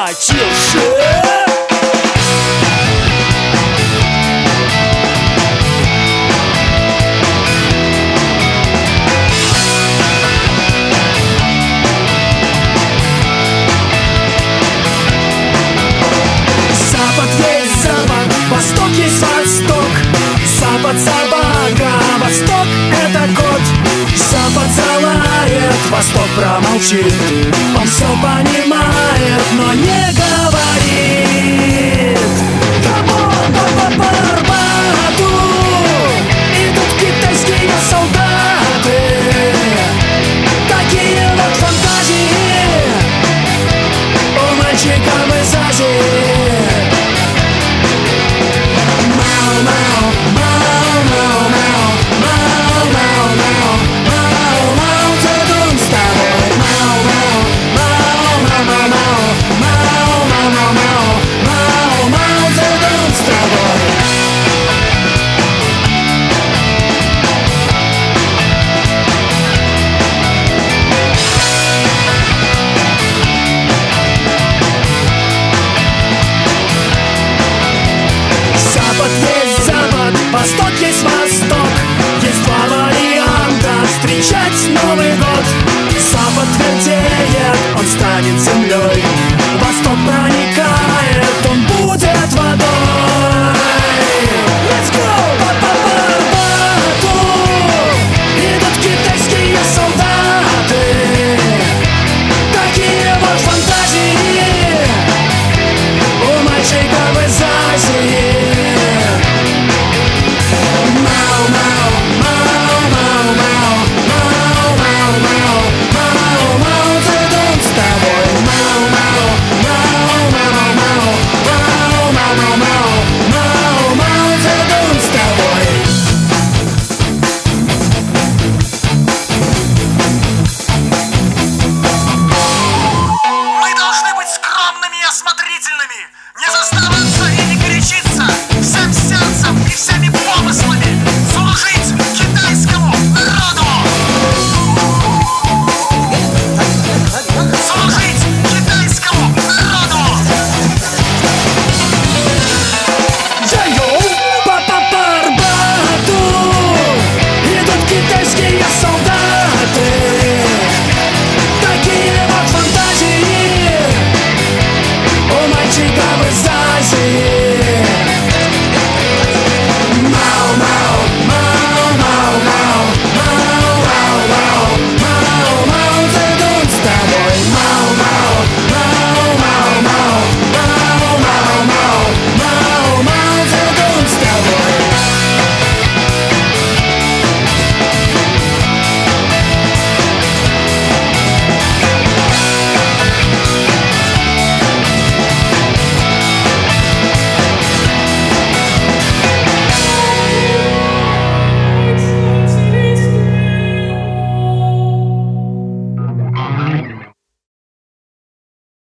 ожесточился. Восток есть восток, запад собака, восток это кот. Запад залает, восток промолчит. Он все понимает, но не говорит. Камон, по Арбату идут китайские солдаты. Такие вот фантазии у мальчиков из Азии. Восток есть восток, есть два варианта встречи.